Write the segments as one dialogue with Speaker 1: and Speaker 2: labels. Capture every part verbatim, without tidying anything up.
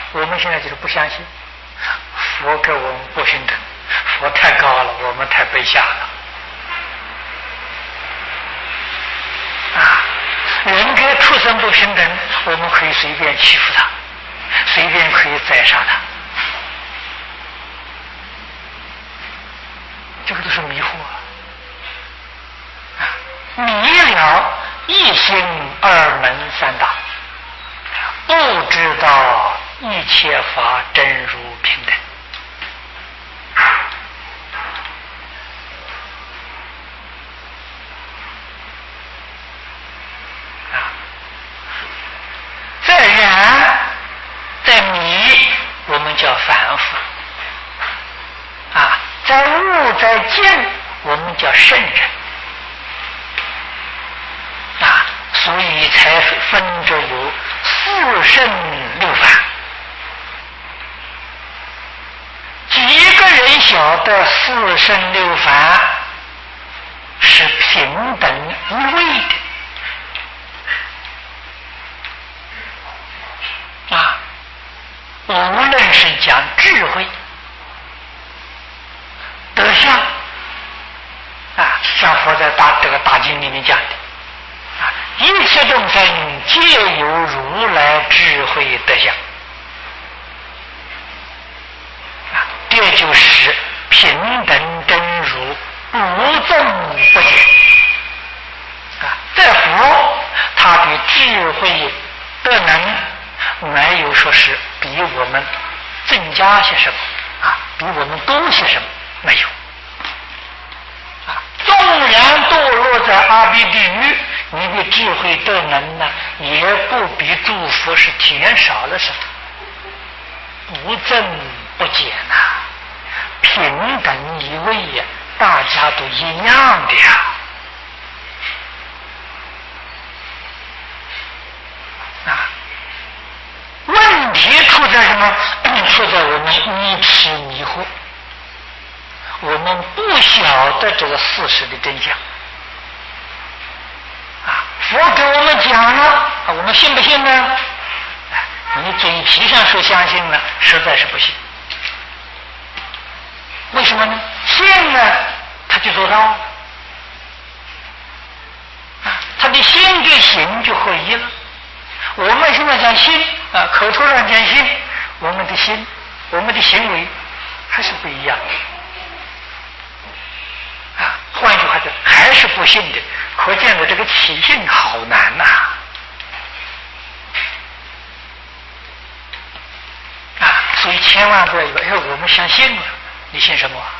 Speaker 1: 我们现在就是不相信佛跟我们不平等，佛太高了，我们太卑下了啊！人跟畜生不平等，我们可以随便欺负他，随便可以宰杀他，这个都是迷惑啊！迷了一心二门三大，不知道一切法真如平等啊！再然再迷，我们叫凡夫啊；再悟再见，我们叫圣人啊。所以才分着有四圣六凡。几个人晓得四圣六凡是平等一位的啊？无论是讲智慧、德相啊，像佛在大这个大经里面讲的啊，一切众生皆有如来智慧德相啊，这就是平等真如，无增不减啊。在佛，他的智慧德能没有说是比我们增加些什么啊，比我们多些什么，没有啊。纵然堕落在阿鼻地狱，你的智慧德能呢，也不比诸佛是减少了什么，不增不减呐、啊，平等一位呀，大家都一样的呀啊。问题出在什么？出在我们愚痴迷惑，我们不晓得这个事实的真相啊。佛给我们讲了，我们信不信呢？你嘴皮上说相信了，实在是不信。为什么呢？信呢，他就做到了啊，他的心跟行就合一了。我们现在讲信啊，口头上讲信，我们的心，我们的行为还是不一样的啊。换句话讲，还是不信的，可见的这个起信好难呐 啊, 啊！所以千万不要以为，哎，我们相信了，你信什么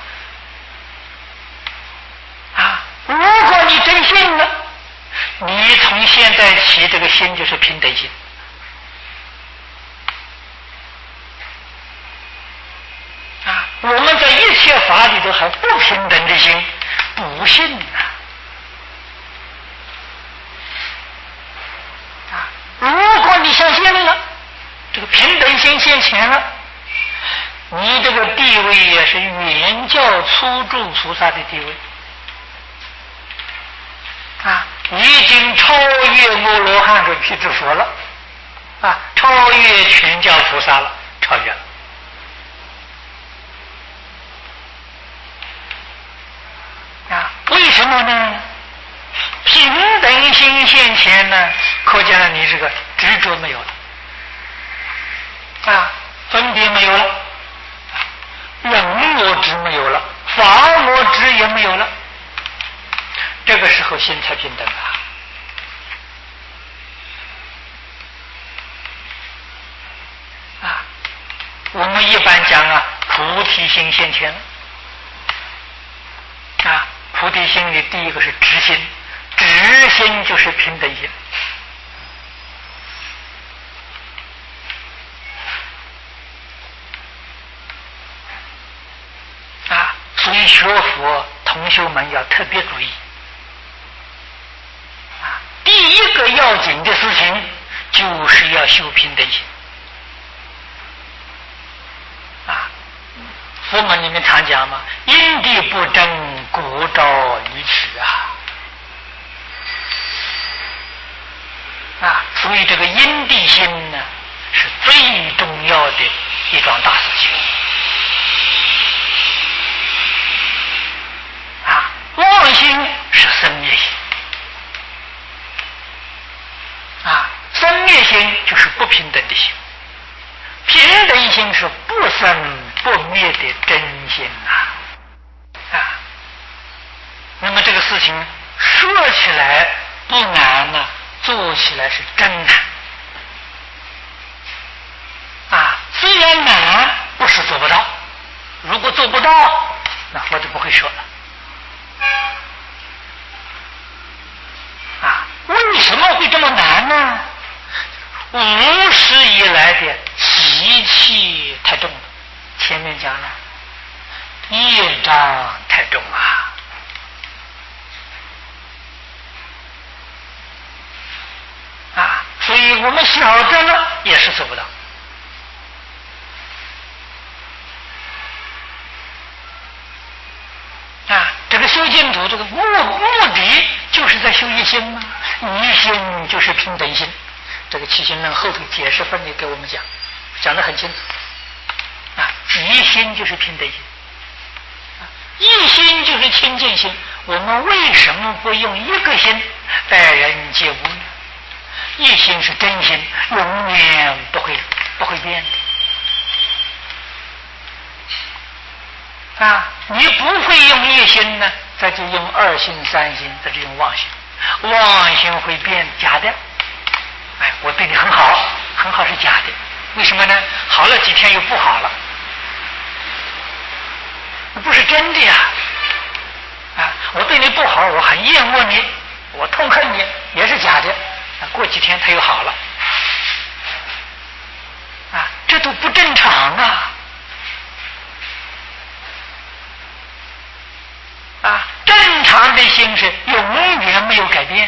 Speaker 1: 啊？如果你真信了，你从现在起这个心就是平等心啊！我们在一切法里头还不平等的心，不信啊！啊！如果你相信了，这个平等心现前了，你这个地位也是原教初住菩萨的地位啊！已经超越阿罗汉和辟支佛了啊，超越全教菩萨了，超越了啊！为什么呢？平等心现前呢，可见了你这个执着没有了啊，分别没有了，人我执没有了，法我执也没有了，这个时候心才平等啊！啊，我们一般讲啊，菩提心现前啊，菩提心里第一个是直心，直心就是平等心啊，所以学佛同修们要特别注意啊，第一个要紧的事情就是要修平等心啊。佛门里面常讲嘛，因地不争，果招愚痴啊啊，所以这个因地心呢是最重要的一桩大事情啊！妄心是生灭心啊，生灭心就是不平等的心，平等心是不生不灭的真心呐啊！那么这个事情说起来不难呢，做起来是真难啊！虽然难，不是做不到。如果做不到，那我就不会说了啊！为什么会这么难呢？无始以来的习气太重了，前面讲了，业障太重啊！啊，所以我们晓得了也是做不到。啊，这个修净土这个目目的就是在修一心嘛，一心就是平等心。这个起心论后头解释分别给我们讲，讲得很清楚。啊，一心就是平等心，啊，一心就是清净心。我们为什么不用一个心待人接物呢？一心是真心，永远不会不会变啊！你不会用一心呢，再就用二心、三心，再就用妄心。妄心会变假的。哎，我对你很好，很好是假的，为什么呢？好了几天又不好了，不是真的呀！啊，我对你不好，我很厌恶你，我痛恨你，也是假的。过几天他又好了，啊，这都不正常啊！啊，正常的心是永远没有改变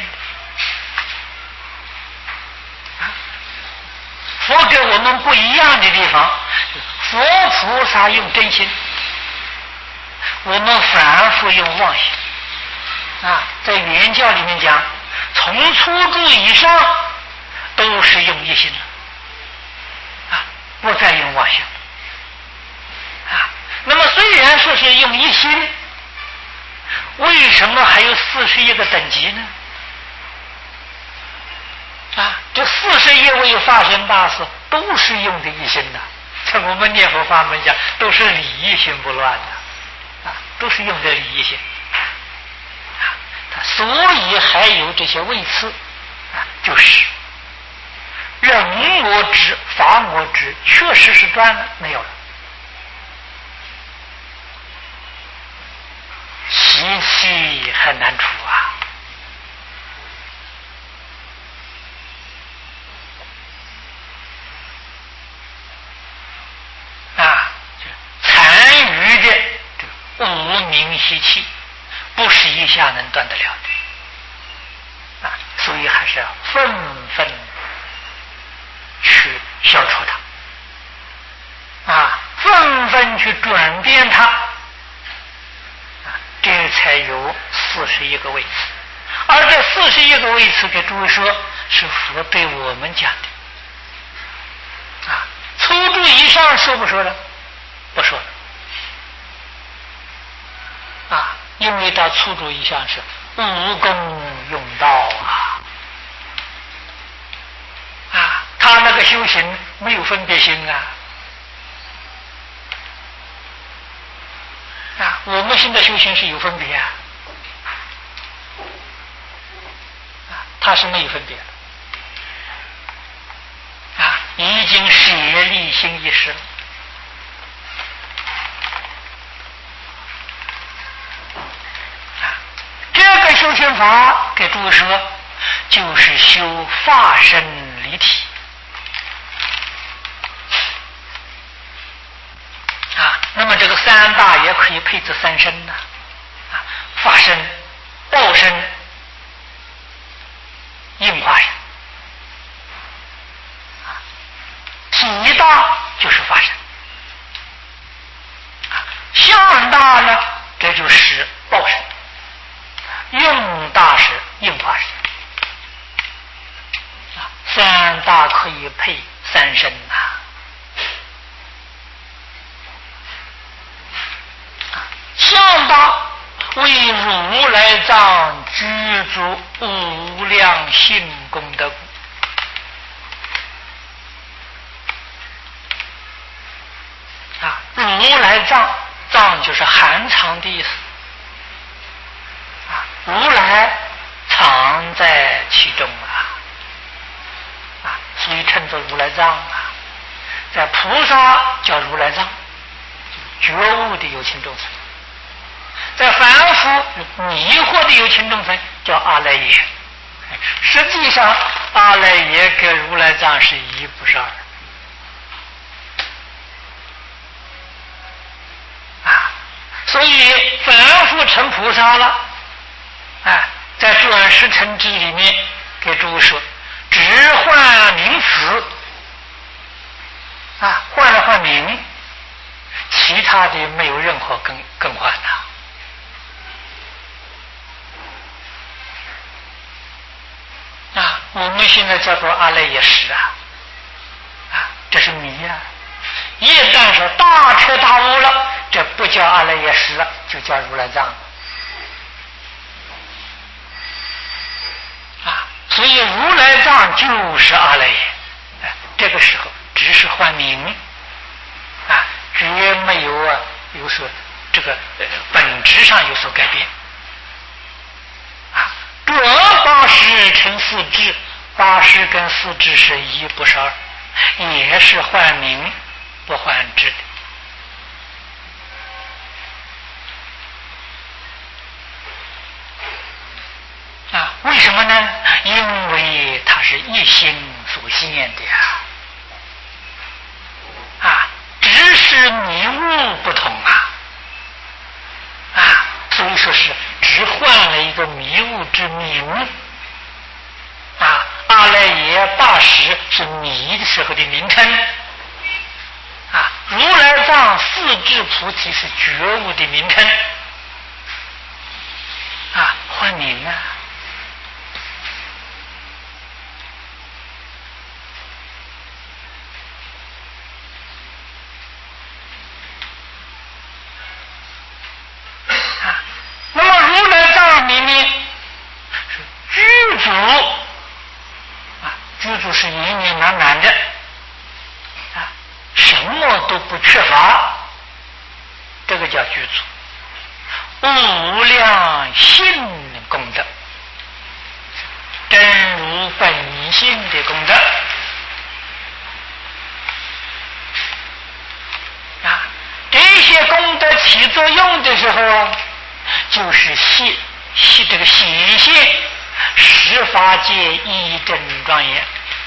Speaker 1: 啊。佛跟我们不一样的地方，佛菩萨用真心，我们反复用妄心啊。在原教里面讲，从初住以上都是用一心啊，不再用妄心啊。那么虽然说是用一心，为什么还有四十一个等级呢？啊，这四十一位法身大士都是用的一心的，在我们念佛法门讲，都是理一心不乱的啊，都是用的理一心。所以还有这些位次啊，就是人我执、法我执，确实是断了，没有了。习气很难除啊！啊，残余的这无明习气，不是一下能断得了的啊！所以还是要纷纷去消除它啊，纷纷去转变它。这才有四十一个位次，而这四十一个位次给诸位说，是佛对我们讲的啊。初住以上说不说了？不说了啊，因为到初住以上是无功用道啊啊，他那个修行没有分别心啊。啊，我们现在修行是有分别啊，啊，他是没有分别的，啊，已经舍离心一时了，啊，这个修行法给诸位说，就是修法身离体。啊，那么这个三大也可以配置三身的，啊，法身、报身、应化身，啊，体大就是法身，啊，相大呢，这就是报身，用大是应化身，啊，三大可以配三身呐， 如来藏具足无量性功德故。啊，如来藏，藏就是含藏的意思。啊，如来藏在其中啊，啊，所以称作如来藏啊。在菩萨叫如来藏，觉悟的有情众生；在凡夫迷惑的有情众生叫阿赖耶。实际上，阿赖耶跟如来藏是一不是二。啊，所以凡夫成菩萨了，啊，在转世成智里面给诸位说，只换名词。啊，换了换名，其他的没有任何更更换的。啊，我们现在叫做阿赖耶识啊，啊，这是迷啊。一旦说大彻大悟了，这不叫阿赖耶识了，就叫如来藏。啊，所以如来藏就是阿赖耶。啊，这个时候只是换名，啊，绝没有啊有所这个呃本质上有所改变。啊，转八识成四智，八识跟四智是一不是二，也是换名不换质的。啊，为什么呢？因为它是一心所现的呀。啊，只是迷悟不同啊，啊，所以说是只换了一个迷悟之名。啊，阿赖耶八识是迷的时候的名称，啊，如来藏四智菩提是觉悟的名称，啊，换名啊。那么如来藏里面是具足啊，具足是圆圆满满的啊，什么都不缺乏，这个叫具足。无量性功德，真如本性的功德啊，这些功德起作用的时候啊，就是显显这个显现十法界一真庄严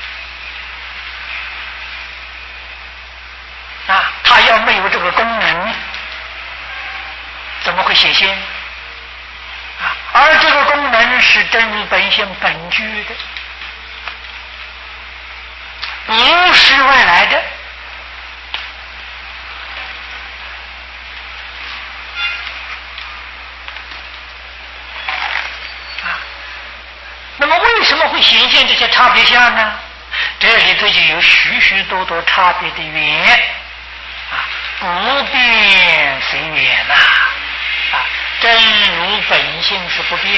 Speaker 1: 啊，它要没有这个功能，怎么会显现啊？而这个功能是真如本性本具的，不是外来的。那么为什么会显现这些差别相呢？这里头就有许许多多差别的缘啊，不变随缘呐，啊，真如本性是不变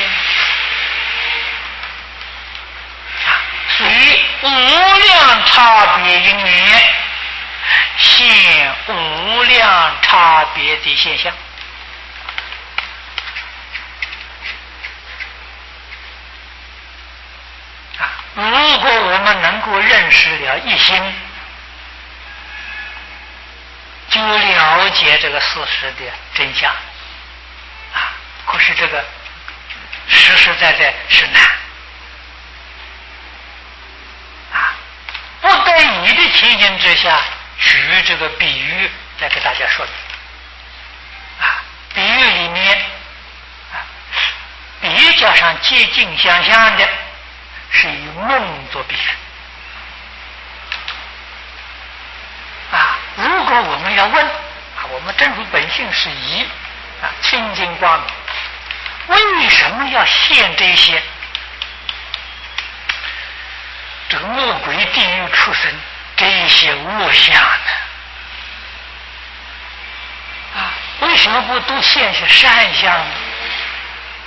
Speaker 1: 啊，随无量差别因缘现无量差别的现象。如果我们能够认识了一心，就了解这个事实的真相啊。可是这个实实在在是难啊。不得已的情形之下，举这个比喻来给大家说明啊。比喻里面啊，比较上接近相像的是以梦做比喻啊。如果我们要问啊，我们真如本性是一啊，清净光明，为什么要现这些这个恶鬼、地狱、畜生这些恶相呢？啊，为什么不都现些善相呢？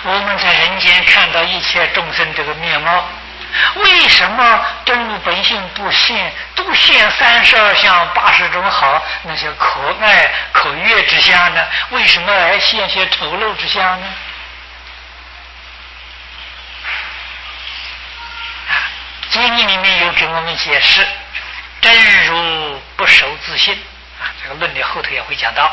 Speaker 1: 我们在人间看到一切众生这个面貌，为什么真如本性不现，都现三十二相八十种好那些可爱可悦之相呢？为什么还现些丑陋之相呢？啊，经里面有给我们解释，真如不守自性啊，这个论点后头也会讲到。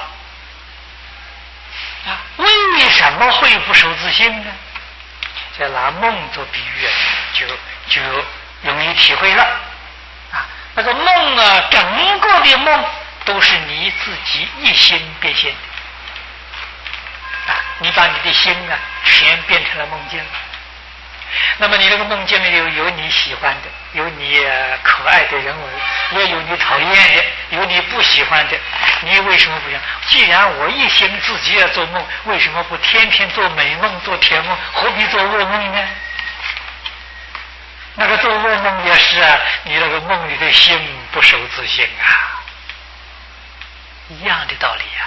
Speaker 1: 啊，为什么会不守自性呢？这拿梦做比喻，就就容易体会了。啊，那个梦啊，整个的梦都是你自己一心变现的。啊，你把你的心啊，全变成了梦境。那么你那个梦境里有有你喜欢的，有你可爱的人物，也有你讨厌的，有你不喜欢的。你为什么不想？既然我一心自己要做梦，为什么不天天做美梦做甜梦，何必做噩梦呢？那个做噩梦也是啊，你那个梦里的心不守自性啊，一样的道理啊。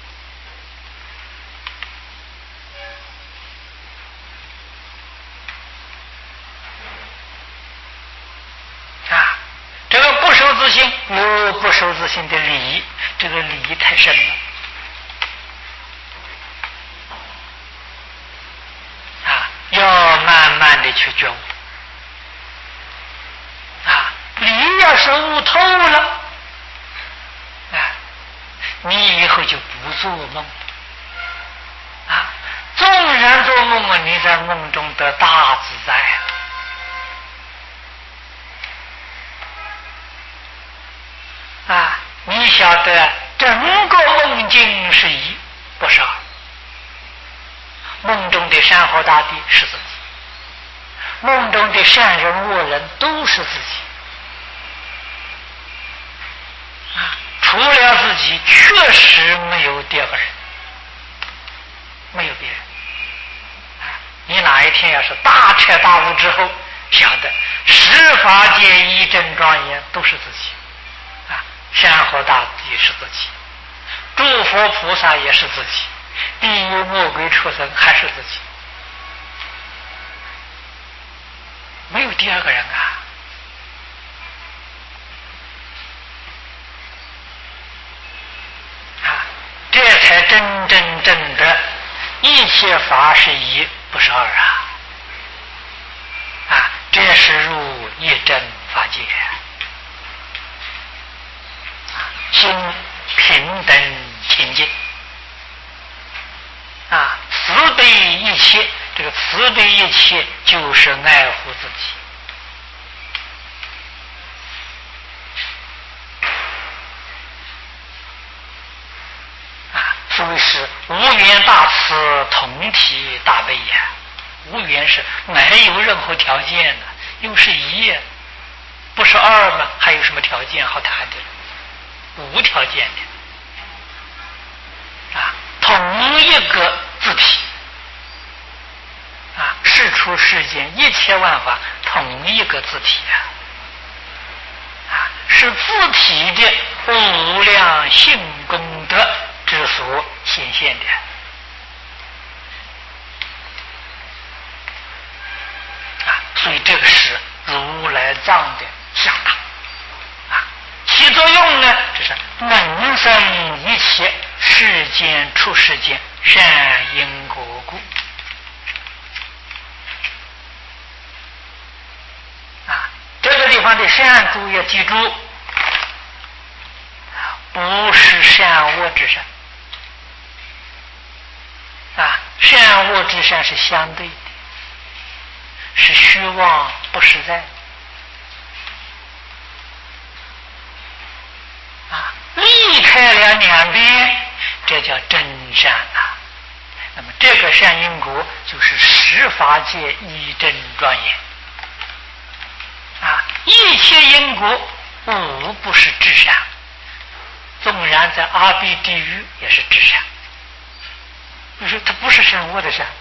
Speaker 1: 啊，这个不守自性有不守自性的理，这个理太深了。啊，要慢慢的去觉悟。啊，理要是悟透了，啊，你以后就不做梦。啊，纵然做梦啊，你在梦中得大自在。啊，你晓得整个梦境是一，不是二。梦中的山河大地是自己，梦中的善人恶人都是自己。啊，除了自己，确实没有第二个人，没有别人。啊，你哪一天要是大彻大悟之后，晓得十法界一真庄严都是自己。啊，山河大地是自己，诸佛菩萨也是自己，地狱魔鬼畜生还是自己，没有第二个人啊！啊，这才真真正的一切法是一，不是二啊！啊，这是入一真法界。心平等清净啊，慈悲一切，这个慈悲一切就是爱护自己啊，所以是无缘大慈，同体大悲呀。无缘是没有任何条件的，又是一，不是二吗？还有什么条件好谈的？无条件的啊，同一个自体啊，事出世间一切万法同一个自体啊，啊，是自体的无量性功德之所显现的啊，所以这个是如来藏的相当。其作用呢，这是能生一切世间出世间善因果故啊，这个地方的善注意记住，不是善恶之善啊，善恶之善是相对的，是虚妄不实在的。啊，离开了两边，这叫真善啊。那么这个善因果就是十法界一真庄严啊，一切因果无不是至善，纵然在阿鼻地狱也是至善，就是它不是善恶的善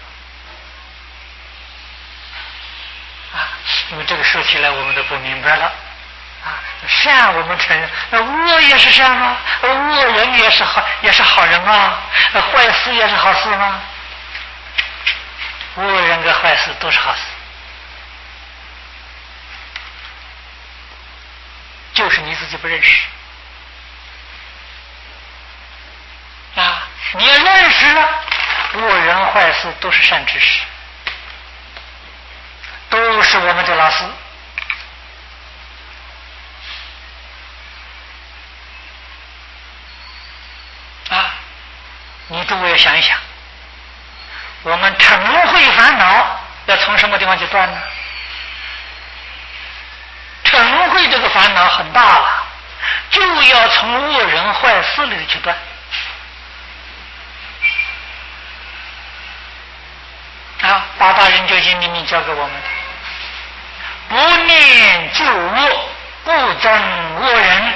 Speaker 1: 啊。因为这个说起来我们都不明白了。啊，善我们承认，那恶也是善吗？恶人也是好，也是好人啊。坏事也是好事吗？ 恶人跟坏事都是好事，就是你自己不认识啊！你要认识了，恶人坏事都是善知识，都是我们的老师啊！你诸位想一想，我们嗔恚烦恼要从什么地方去断呢？嗔恚这个烦恼很大了，就要从恶人坏事里去断啊！八大人觉心明明教给我们的，不念旧恶，不憎恶人，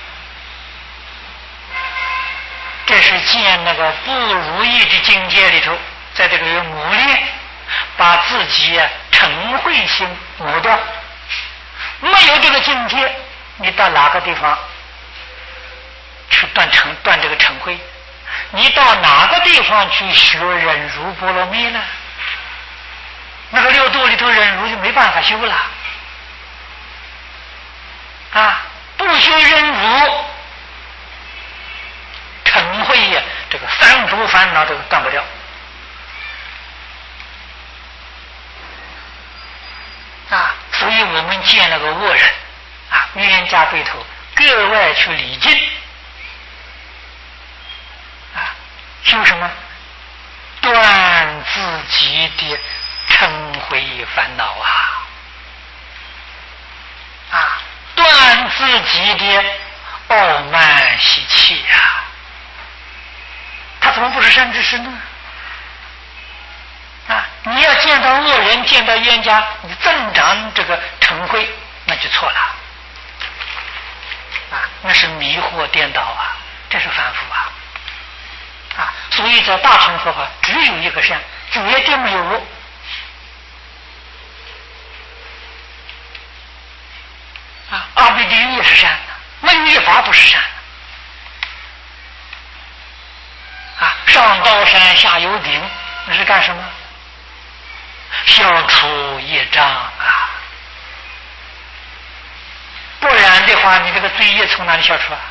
Speaker 1: 这是见那个不如意的境界里头，在这个有磨练，把自己啊嗔恚心磨掉。没有这个境界，你到哪个地方去断嗔断这个嗔恚？你到哪个地方去学忍辱波罗蜜呢？那个六度里头忍辱就没办法修了啊！不修忍辱，嗔恚呀，这个三毒烦恼都断不掉啊！所以我们见那个恶人啊，冤家对头，格外去礼敬啊！修什么？断自己的嗔恚烦恼啊！啊，断自己的傲慢习气呀、啊！他怎么不是善知识呢？啊，你要见到恶人，见到冤家，你增长这个嗔恚，那就错了啊！那是迷惑颠倒啊，这是凡夫啊！啊，所以在大乘佛法只有一个善，绝对没有恶啊！阿鼻地狱是善的，没有一法不是善的啊！上刀山下油鼎，那是干什么？消除业障啊！不然的话，你这个罪业从哪里消除啊？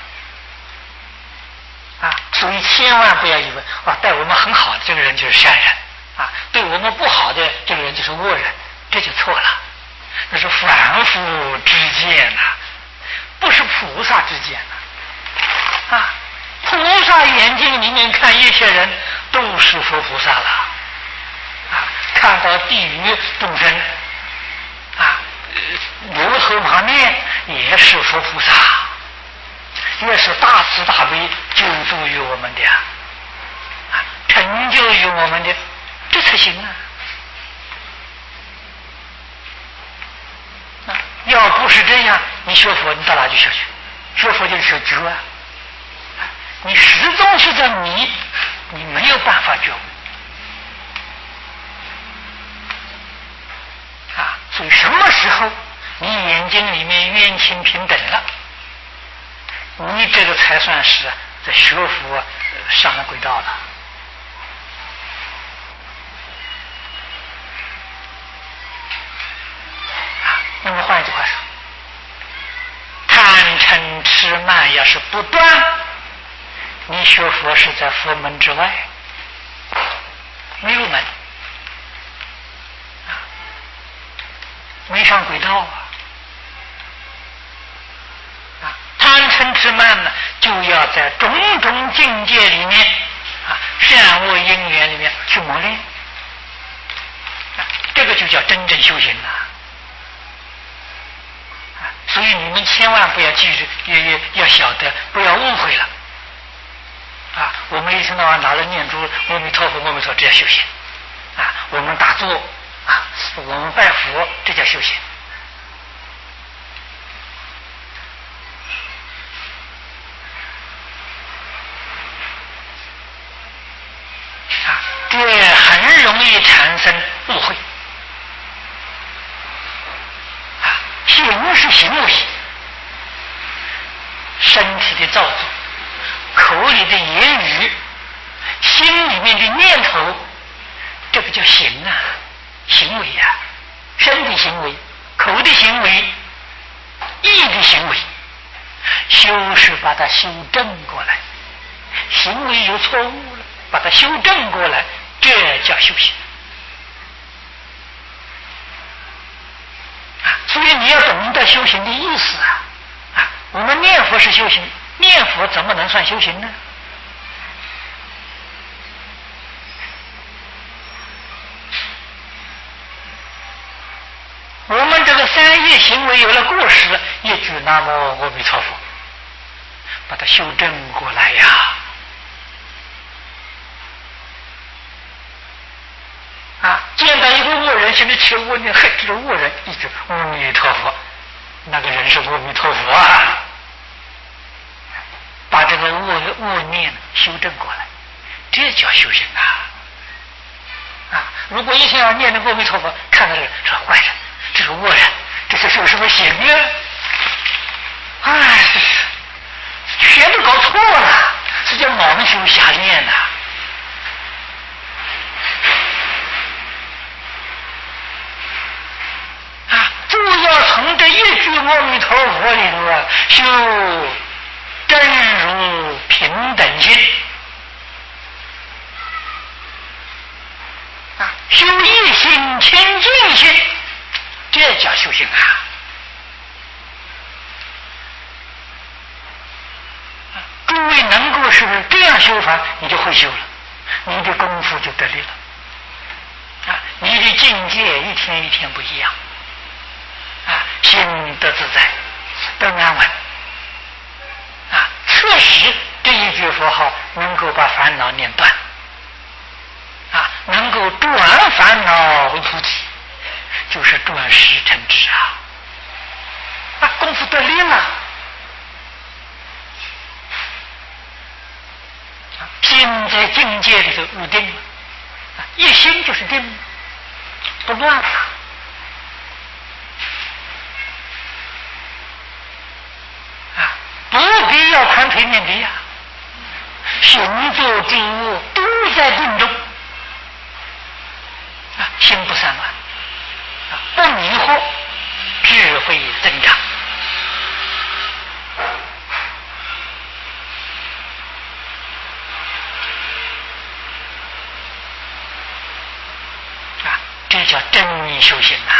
Speaker 1: 啊，所以千万不要以为啊，对我们很好的这个人就是善人啊，对我们不好的这个人就是恶人，这就错了。那是凡夫之见呐、啊，不是菩萨之见呐、啊。啊，菩萨眼睛里面看一切人都是佛菩萨了啊，看到地狱众生啊，牛头马面也是佛菩萨。也是大慈大悲救助于我们的啊，成就于我们的，这才行啊！啊，要不是这样，你学佛你到哪去学去？学佛就是学觉啊！你始终是在迷，你没有办法觉悟啊！所以什么时候你眼睛里面冤亲平等了？你这个才算是在学佛上了轨道了啊！那么换一句话说，贪嗔痴慢要是不断，你学佛是在佛门之外，没入门啊，没上轨道啊！贪嗔痴慢呢，就要在种种境界里面啊，善恶因缘里面去磨练啊，这个就叫真正修行了啊！所以你们千万不要记住，要要要晓得，不要误会了啊！我们一天到晚拿着念珠阿弥陀佛阿弥陀佛，这叫修行啊！我们打坐啊，我们拜佛，这叫修行。这很容易产生误会啊！行是行为，身体的造作，口里的言语，心里面的念头，这个叫行啊，行为啊，身的行为、口的行为、意的行为，修是把它修正过来。行为有错误了，把它修正过来，这叫修行啊！所以你要懂得修行的意思啊！啊，我们念佛是修行，念佛怎么能算修行呢？我们这个三业行为有了过失，一句南无阿弥陀佛，把它修正过来呀！啊，见到一个恶人，现在吃恶念，嘿，这个恶人一句阿弥陀佛，那个人是阿弥陀佛啊！把这个恶恶念修正过来，这叫修行啊！啊，如果一天要念那个阿弥陀佛，看到这个说坏人，这是恶人，这是有什么行呢？哎，全都搞错了，这叫盲修瞎练呐！啊，就要从这一句阿弥陀佛里头啊，修真如平等心啊，修一心清净心，这叫修行啊！诸位能够是不是这样修法，你就会修了，你的功夫就得力了啊！你的境界一天一天不一样啊，心得自在，得安稳啊！确实这一句佛号能够把烦恼念断啊，能够断烦恼为菩提，就是断十尘智啊！啊，功夫得力了。心在境界里头入定了，一心就是定，不乱了啊！不必要盘腿面壁呀，行坐住卧都在定中啊，心不散乱啊，不迷惑，智慧增长。这叫真修行啊！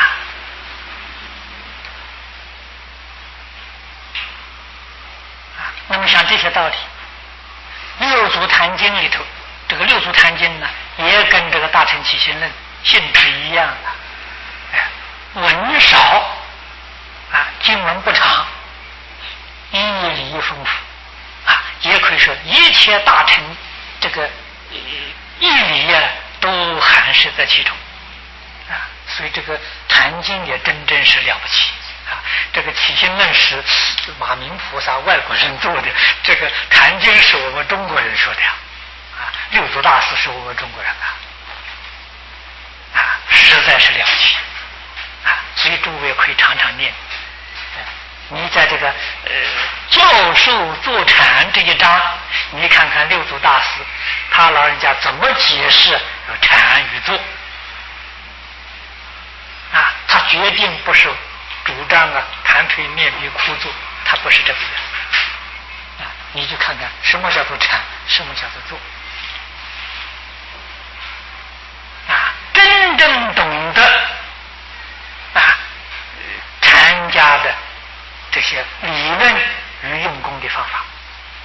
Speaker 1: 啊，那么像这些道理，六祖坛经里头，这个六祖坛经呢，也跟这个大乘起信论性质一样的，哎，文少啊，经文不长，义理丰富啊，也可以说一切大乘这个义理呀、啊，都含摄在其中。啊，所以这个坛经也真真是了不起啊！这个起心论是马明菩萨外国人做的，这个坛经是我们中国人说的呀！啊，六祖大师是我们中国人啊！啊，实在是了不起啊！所以诸位可以常常念。你在这个呃教授坐禅这一章，你看看六祖大师他老人家怎么解释禅与坐。啊，他决定不是主张啊盘腿面壁枯坐，他不是这个人啊！你就看看什么叫做禅，什么叫做坐啊！真正懂得啊禅家的这些理论与用功的方法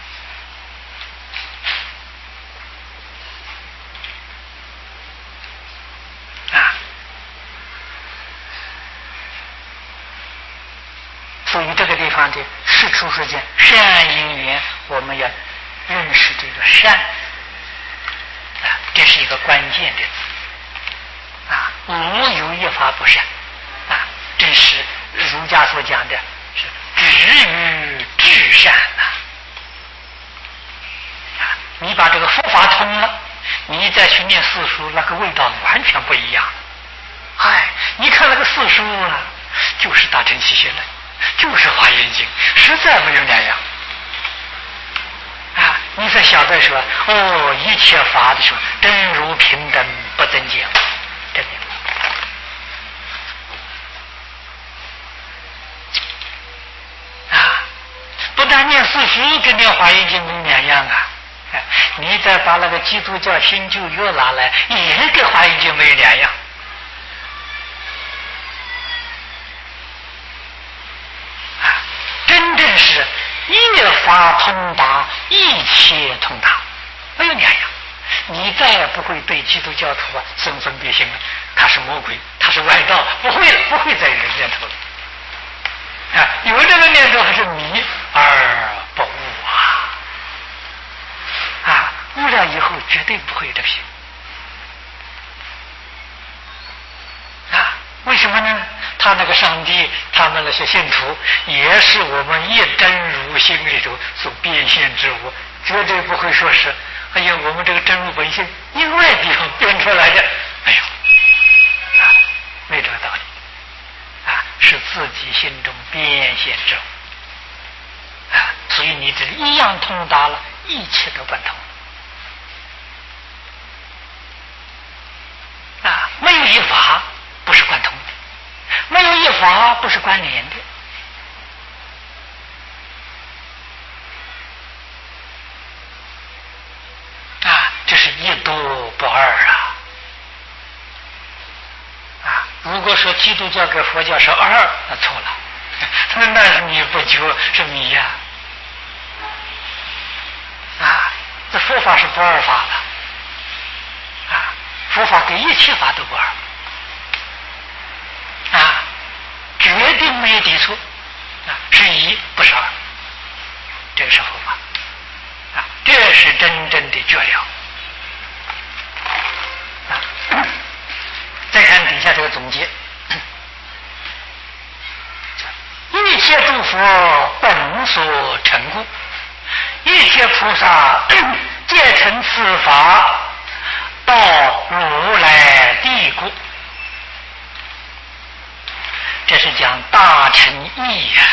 Speaker 1: 啊！所以这个地方的事出世间善因缘，我们要认识这个善啊，这是一个关键的字啊，无有一法不善啊，这是儒家所讲的是止于至善呐啊！你把这个佛法通了，你再去念四书，那个味道完全不一样。哎，你看那个四书啊，就是大乘起信论，就是华严经，实在没有两样啊！你才晓得说，哦，一切法的时候，真如平等不增减四书跟念华严经没两样啊！你再把那个基督教新旧约拿来，也跟华严经没两样。啊，真正是一法通达，一切通达，没有两样。你再也不会对基督教徒啊生分别心了，他是魔鬼，他是外道，不会了，不会再有念头了。啊，有这个念头还是迷而不悟啊！啊，悟了以后绝对不会有这个心。啊，为什么呢？他那个上帝，他们那些信徒，也是我们一真如心里头所变现之物，绝对不会说是，哎呀，我们这个真如本性另外地方变出来的，哎呦，啊，没这个道理。啊，是自己心中变现之物啊，所以你这一样通达了，一切都贯通啊，没有一法不是贯通的，没有一法不是关联的啊，这是一多不二啊。啊，如果说基督教跟佛教是二，那错了，那是你不觉是迷呀、啊！啊，这佛法是不二法的，啊，佛法跟一切法都不二，啊，决定没有抵触，啊，是一不是二，这个是佛法，啊，这是真正的觉了。再看底下这个总结，一切诸佛本所成故，一切菩萨皆成此法，到如来地故。这是讲大乘义呀、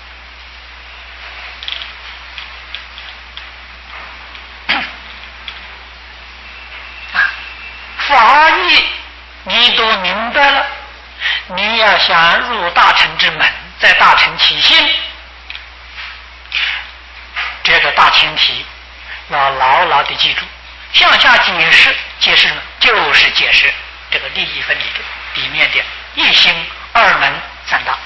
Speaker 1: 啊，法义你都明白了，你要想入大乘之门，在大乘起心，这个大前提要牢牢的记住。向下解释，解释呢就是解释这个利益分离的里面的一心二门三大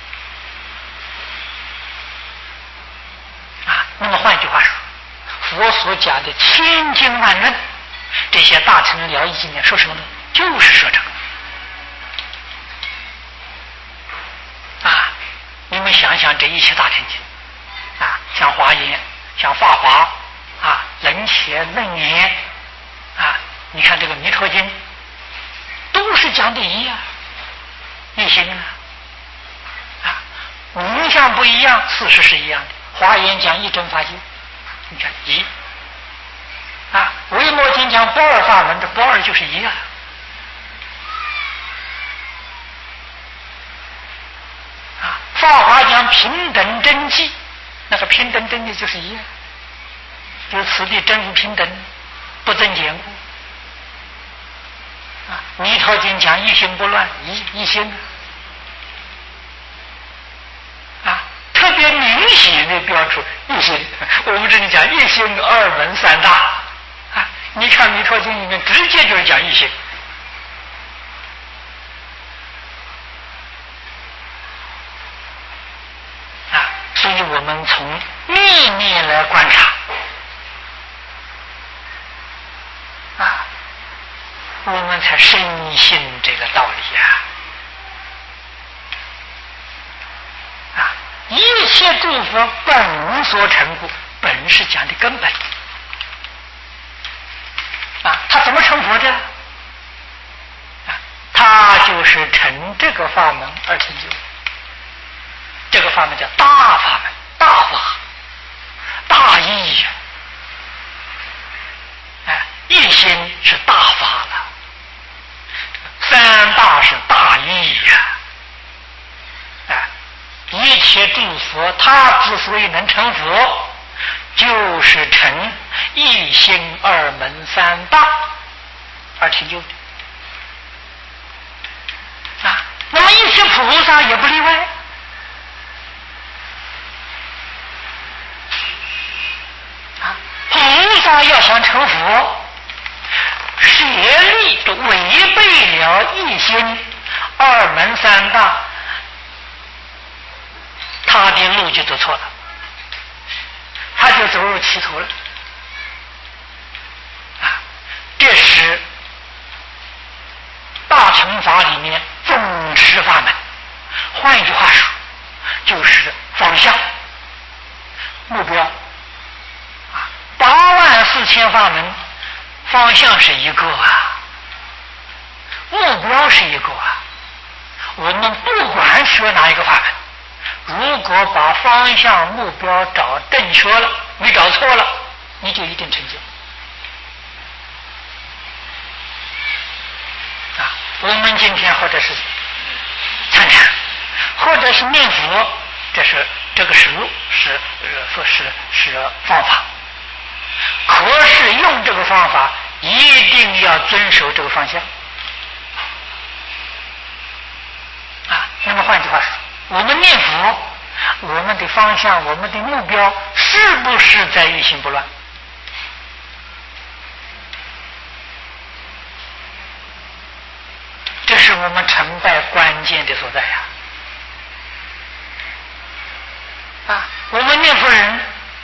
Speaker 1: 啊。那么换句话说，佛所讲的千经万论，这些大乘了义经典说什么呢？就是说这个啊，你们想想这一切大乘经啊，像华严，像法华啊，楞伽楞严啊，你看这个弥陀经，都是讲的一样，一心啊，啊，名相不一样，事实是一样的。华严讲一真法界，你看一啊，维摩经讲不二法门，这不二就是一啊。法华讲平等真迹，那个平等真迹就是一样，就是此地真如平等，不增减故。啊，弥陀经讲一心不乱，一一心啊，特别明显的标出一心。我们这里讲一心二门三大啊，你看弥陀经里面直接就是讲一心。所以我们从意念来观察啊，我们才深信这个道理啊！啊，一切诸佛本所成故，本是讲的根本啊，他怎么成佛的？啊，他就是成这个法门而成就。这个法门叫大法门、大法、大义呀！哎，一心是大法了，三大是大义呀！哎，一切诸佛他之所以能成佛，就是成一心二门三大而成就的啊。那么一切菩萨也不例外。 他要想成佛，舍利就违背了一心二门三大，他的路就走错了，他就走入歧途了。啊，这是大乘法里面总持法门，换一句话说，就是方向、目标。啊，八万四千法门，方向是一个啊，目标是一个啊。我们不管学哪一个法门，如果把方向、目标找正确了，没找错了，你就一定成就。啊，我们今天或者是参禅，或者是念佛，这是这个是路，是呃是是方法。可是用这个方法，一定要遵守这个方向。啊，那么换句话说，我们念佛，我们的方向、我们的目标，是不是在于心不乱？这是我们成败关键的所在呀！啊，我们念佛人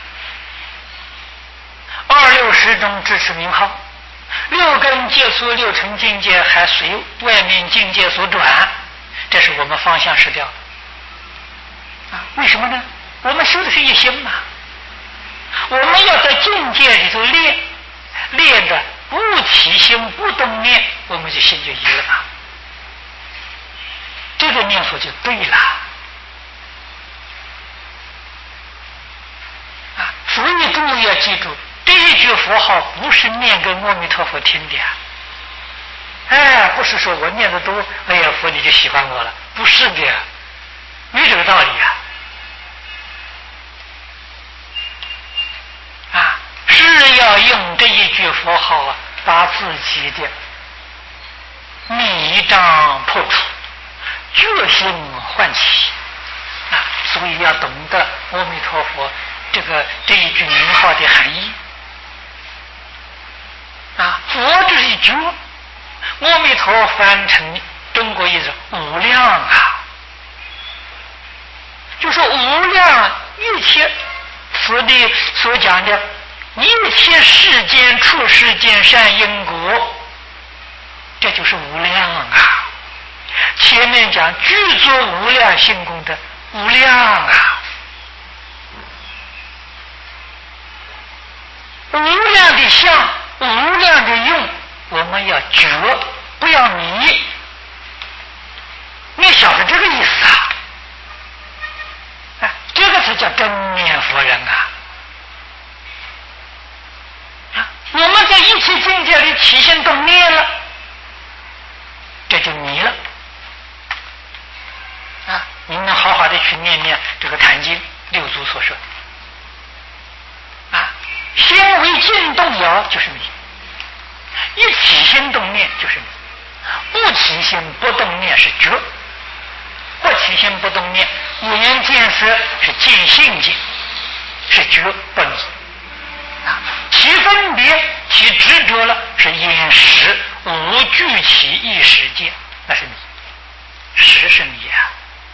Speaker 1: 二六十中支持名号，六根接触六尘境界还随外面境界所转，这是我们方向失掉了。啊，为什么呢？我们修的是一心嘛，我们要在境界里头练，练的不起心不动念，我们就心就一了嘛。这个念佛就对了。啊，所以诸位要记住，这一句佛号不是念给阿弥陀佛听的呀。哎，不是说我念得多，哎呀，佛你就喜欢我了，不是的呀，没这个道理呀。啊，是要用这一句佛号啊，把自己的迷障破除，决心唤起啊，所以要懂得阿弥陀佛这个这一句名号的含义啊。佛这是一句，阿弥陀翻成中国意思无量啊，就是无量一切佛的所讲的一切世间处世间善因果，这就是无量啊。前面讲具足无量性功德，无量啊，无量的相，无量的用，我们要觉，不要迷。你晓得这个意思啊？啊，这个才叫真念佛人啊！啊，我们在一切境界里起心动念了，这就迷了。啊，你们好好的去念念这个《坛经》六祖所说。啊，心为静动摇就是迷，一起心动念就是迷，不起心不动念是觉，不起心不动念，眼见色是见性境，是觉不迷。啊，其分别其执着了是眼识无具起意识见，那是迷，识是迷啊。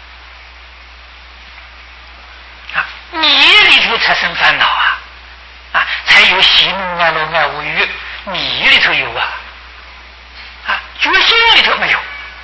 Speaker 1: 啊，迷里头才生烦恼啊，啊，才有喜怒哀乐爱恶欲，迷里头有啊，啊，觉心里头没有。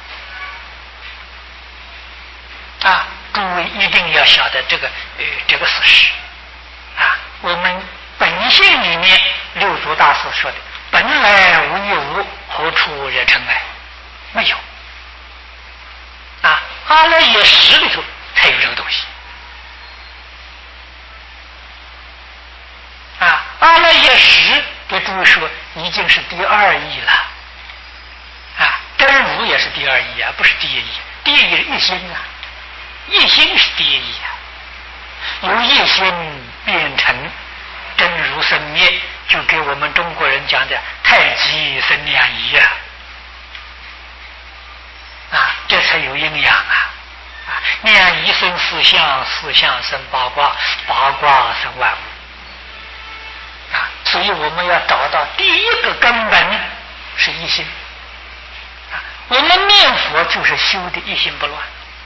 Speaker 1: 啊，诸位一定要晓得这个呃这个事实啊。我们本性里面六祖大师说的本来无一物，何处惹尘埃，没有啊。阿赖耶识里头才有这个东西啊。阿赖耶识给诸位说已经是第二义了啊，真如也是第二义啊，不是第一义。第一义是一心啊，一心是第一义啊，由一心变成真如生灭，就给我们中国人讲的太极生两仪啊，啊，这才有阴阳啊，啊，两仪生四象，四象生八卦，八卦生万物，啊，所所以我们要找到第一个根本是一心。啊，我们念佛就是修的一心不乱。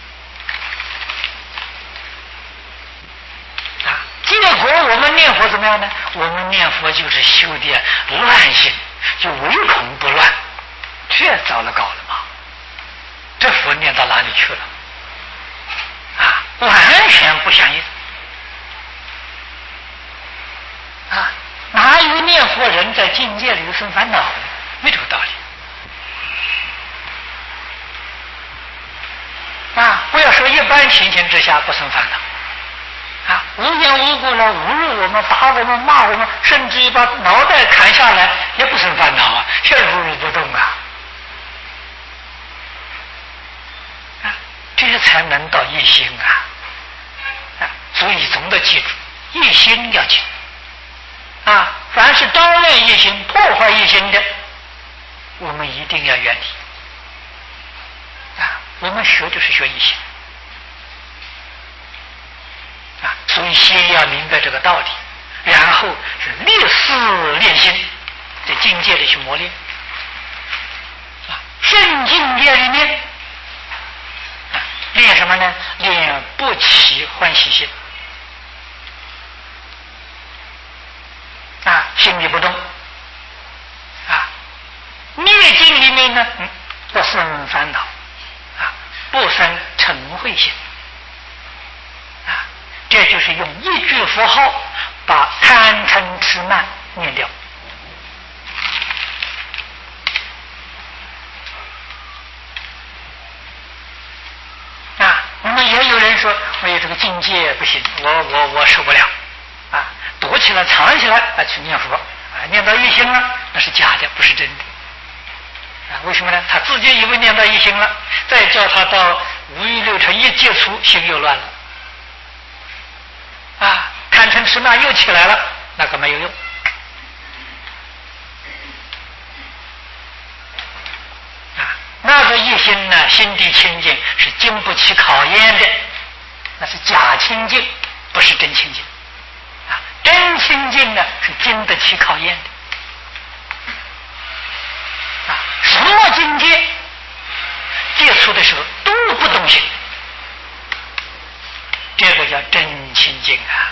Speaker 1: 啊，结果我们念佛怎么样呢？我们念佛就是修的乱心，就唯恐不乱，这糟了搞了嘛！这佛念到哪里去了？啊，完全不相应。啊，哪有念佛人在境界里生烦恼？没这个道理。啊，不要说一般情形之下不生烦恼。啊，无缘无故的侮辱我们、打我们、骂我们，甚至于把脑袋砍下来，也不生烦恼啊，却如如不动啊。啊，这才能到一心啊！啊，所以总得记住，一心要紧。啊，凡是招怨一心、破坏一心的，我们一定要远离。啊，我们学就是学一心。啊，所以先要明白这个道理，然后是立誓练心，在境界里去磨练。啊，圣境界里面，啊，练什么呢？练不起欢喜心。啊，心里不动。啊，灭境里面呢，嗯，不生烦恼，啊，不生嗔恚心。啊，这就是用一句佛号把贪嗔痴慢念掉。啊，那么也有人说，我有这个境界不行，我我我受不了。啊，躲起来、藏起来啊，去念佛啊，念到一心了，那是假的，不是真的。啊，为什么呢？他自己以为念到一心了，再叫他到五欲六尘一接触，心又乱了。啊，贪嗔痴慢又起来了，那个没有用。啊，那个一心呢，心地清净，是经不起考验的，那是假清净，不是真清净。啊，真清净呢，是经得起考验的。啊，什么境界接触的时候都不动心，这个叫真清净啊！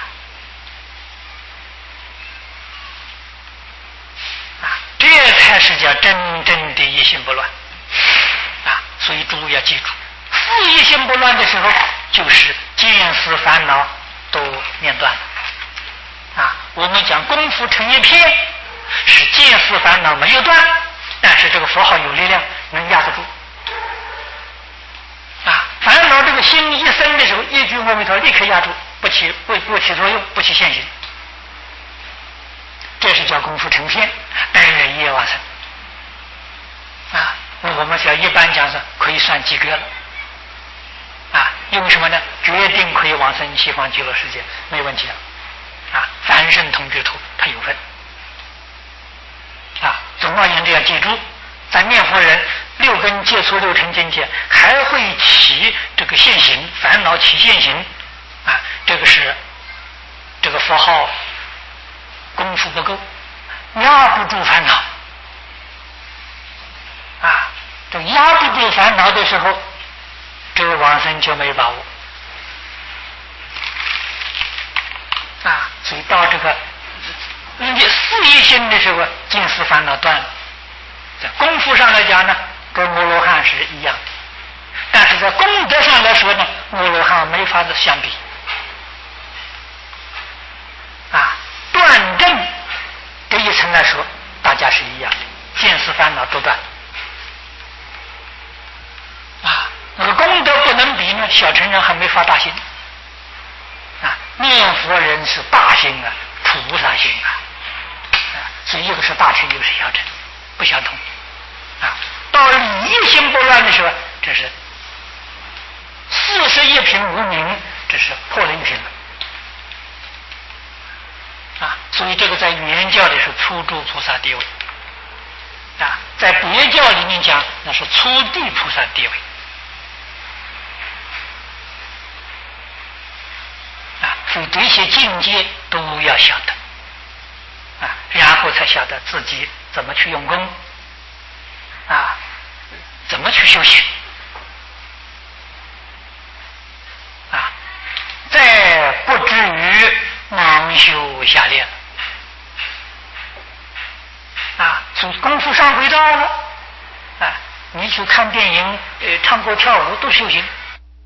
Speaker 1: 啊，这才是叫真正的一心不乱啊！所以诸位要记住，复一心不乱的时候，就是见思烦恼都念断了。啊，我们讲功夫成一片，是见思烦恼没有断，但是这个佛号有力量，能压得住。啊，烦恼这个心一生的时候，一句阿弥陀立刻压住，不起不不起作用，不起现行。这是叫功夫成片，单人业往生。啊，我们讲一般讲是可以算及格了。啊，因为什么呢？决定可以往生西方极乐世界，没问题了。啊，凡圣同居土，他有份。啊，总而言之要记住，咱念佛人六根接触六尘境界，还会起这个现行，烦恼起现行。啊，这个是这个佛号功夫不够，压不住烦恼。啊，这压不住烦恼的时候，这个往生就没把握。啊，所以到这个你四一心的时候，见思烦恼断了。在功夫上来讲呢，跟阿罗汉是一样的，但是在功德上来说呢，阿罗汉没法子相比。啊，断正这一层来说，大家是一样的，见思烦恼都断。啊，那个功德不能比呢，小乘人还没发大心。啊，念佛人是大心啊，菩萨心啊，啊，所以一个是大乘，一个是小乘，不相同。啊，到理一心不乱的时候，这是四十一品无明，这是破了一品了。啊，所以这个在原教里是初住菩萨地位，啊，在别教里面讲那是初地菩萨地位。啊，所以这些境界都要晓得。啊， 然后才晓得自己怎么去用功啊，怎么去修行啊，再不至于盲修瞎练啊，从功夫上轨道了啊，你去看电影、呃，唱歌跳舞都修行